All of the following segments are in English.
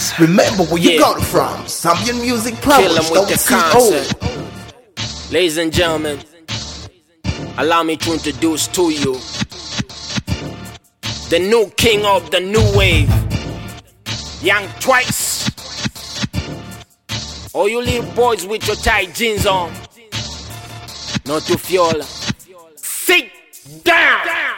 Remember where you got it from. Zambian music plumbers, Kill 'em with the concept. Ladies and gentlemen, allow me to introduce to you the new king of the new wave, Young Twice. All you little boys with your tight jeans on, not to fuel. Sit down.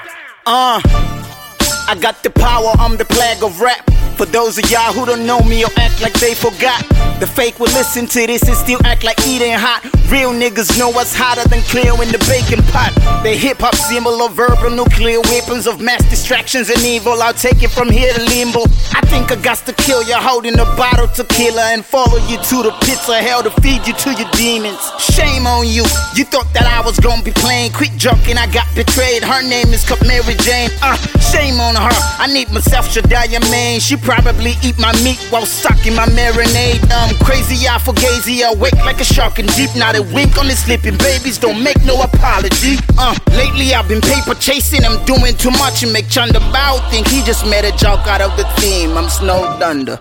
I got the power, I'm the plague of rap. For those of y'all who don't know me or act like they forgot, the fake will listen to this and still act like eating hot. Real niggas know what's hotter than clear in the baking pot. The hip-hop symbol of verbal nuclear weapons of mass distractions and evil. I'll take it from here to limbo. I think I got to kill you, holding a bottle tequila, and follow you to the pits of hell to feed you to your demons. Shame on you, you thought that I was gonna be playing quick joking. I got betrayed, her name is Mary Jane. Shame on her, I need myself Shadiah Main. She probably eat my meat while sucking my marinade. Crazy, I fugazi, awake like a shark in deep. Not a wink on the sleeping babies, don't make no apology. Lately I've been paper chasing, I'm doing too much and make Chanda Bao think he just made a joke out of the theme. I'm snowed under.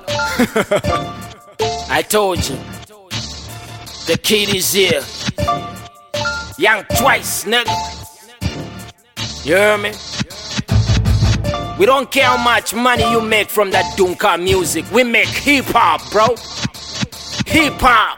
I told you, the kid is here. Young Twice, nigga. You hear me? We don't care how much money you make from that Dunka music. We make hip-hop, bro. Hip-hop.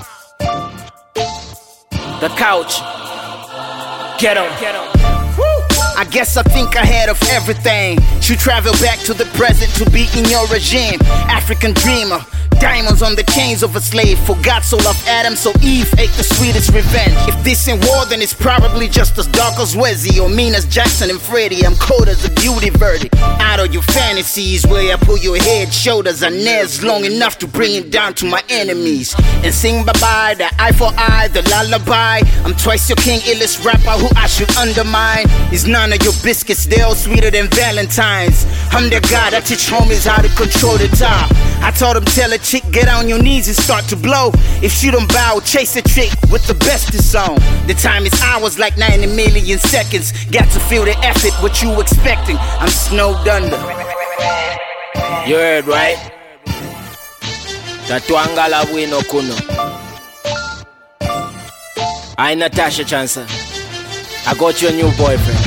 The couch. Get 'em. I guess I think ahead of everything. Should travel back to the present to be in your regime. African dreamer. Diamonds on the chains of a slave. For God so loved Adam, so Eve ate the sweetest revenge. If this ain't war, then it's probably just as dark as Wesley or mean as Jackson and Freddie. I'm cold as a beauty verdict. Out of your fantasies, where I pull your head, shoulders, and nails long enough to bring it down to my enemies. And sing bye-bye, the eye for eye, the lullaby. I'm twice your king, illest rapper who I should undermine. Is none of your biscuits, they're all sweeter than Valentine's. I'm the guy that teach homies how to control the top. I told them tell a chick get on your knees and start to blow. If she don't bow, chase a trick with the bestest song. The time is hours like 90 million seconds. Got to feel the effort, what you expecting. I'm snowed under. You heard right? Tatuangala Wino Kuno. I Natasha Chansa. I got you a new boyfriend.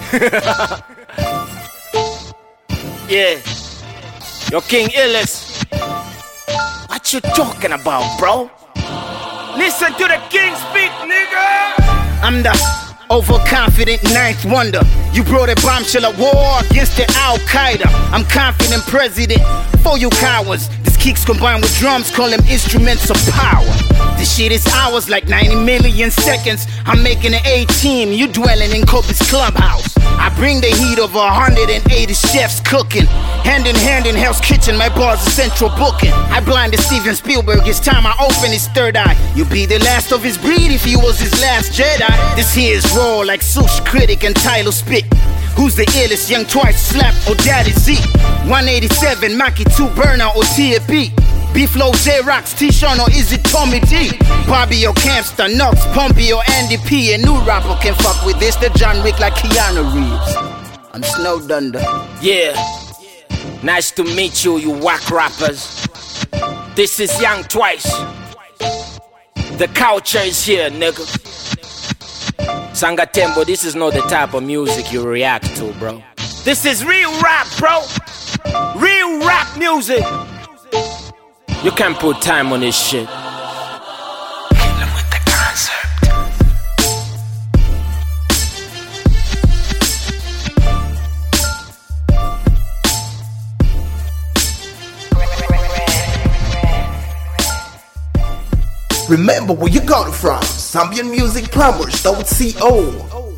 Yeah. Your King Illis. What you talking about, bro? Listen to the king speak, nigga. I'm the overconfident ninth wonder. You brought a bombshell of war against the Al-Qaeda. I'm confident president for you cowards. These kicks combined with drums, call them instruments of power. This shit is ours like 90 million seconds. I'm making an A-team, you dwelling in Kobe's clubhouse. I bring the heat of 180 chefs cooking. Hand in hand in Hell's Kitchen, my bars are central booking. I blinded Steven Spielberg, it's time I open his third eye. You'll be the last of his breed if he was his last Jedi. This here is raw like Sush Critic and Tyler Spit. Who's the illest, Young Twice, Slap, or Daddy Z? 187, Maki 2, Burner, or T.A.B. B-Flow, J-Rocks, T-Sean, or is it Tommy D? Bobby or Campster, Knox, Pompey or Andy P. A new rapper can fuck with this, the John Wick like Keanu Reeves. I'm snowed under. Yeah. Nice to meet you, you whack rappers. This is Young Twice. The culture is here, nigga. Sanga Tembo, this is not the type of music you react to, bro. This is real rap, bro. Real rap music. You can't put time on this shit. Kill 'em with the concept. Remember where you got it from. Zambian music plumbers, .co.